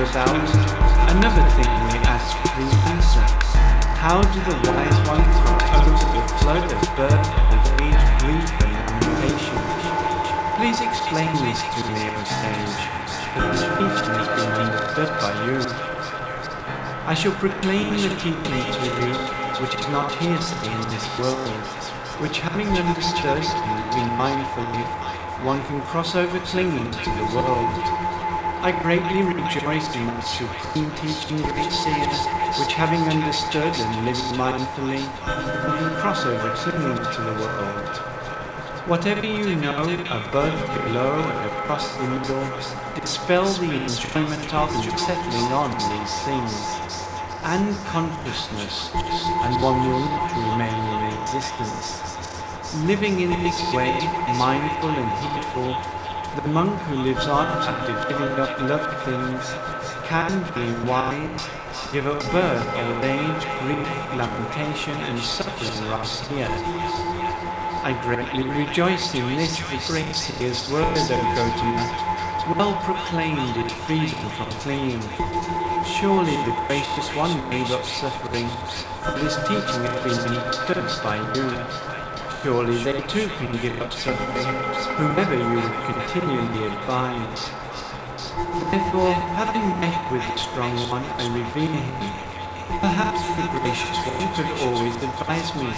without. Another thing we ask, please answer. How do the wise ones over the flood of birth and age, grief and lamentation? Please explain this to me, O sage, for this teaching has been understood by you. I shall proclaim the teaching to you, which is not hearsay in this world, which having understood and living mindfully, one can cross over clinging to the world. I greatly rejoice in my supreme teaching, great seer, which having understood and living mindfully, one can cross over clinging to the world. Whatever you know, above, below, and across the middle, dispel the enjoyment of and settling on these things, and consciousness, and one will not remain in existence. Living in this way, mindful and heedful, the monk who lives on after giving up loved things can, being wise, give up birth, old age, grief, lamentation, and suffering right here. I greatly rejoice in this, the great seer's word, O Gotama, well proclaimed is freedom from clinging. Surely the gracious one gave up suffering, for this teaching has been understood by you. Surely they too can give up suffering, whomever you would continually advise. Therefore, having met with the strong one, I revere him. Perhaps the gracious one could always advise me.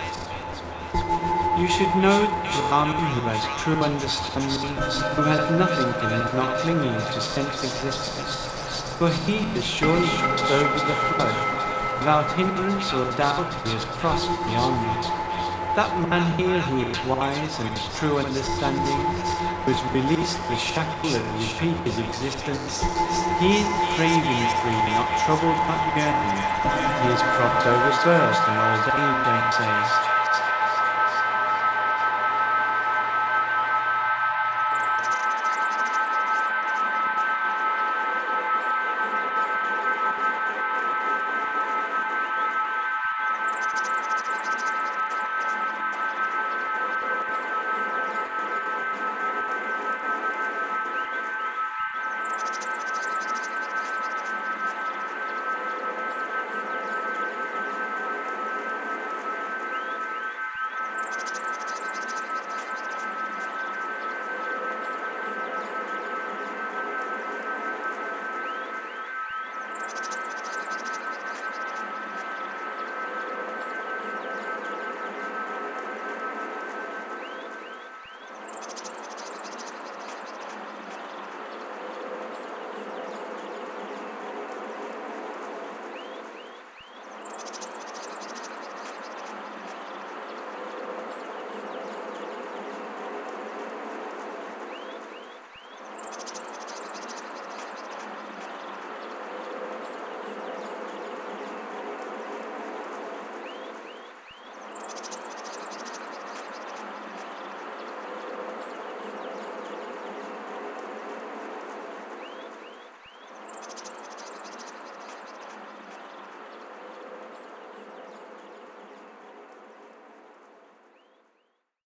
You should know the Brahmin who has true understanding, who has nothing in and not clinging to sense existence. For he has surely crossed over the flood. Without hindrance or doubt he has crossed beyond. That man here who is wise and has true understanding, who has released the shackle of repeated existence, he is craving free, not troubled, not yearning. He has crossed over birth and old age, I say.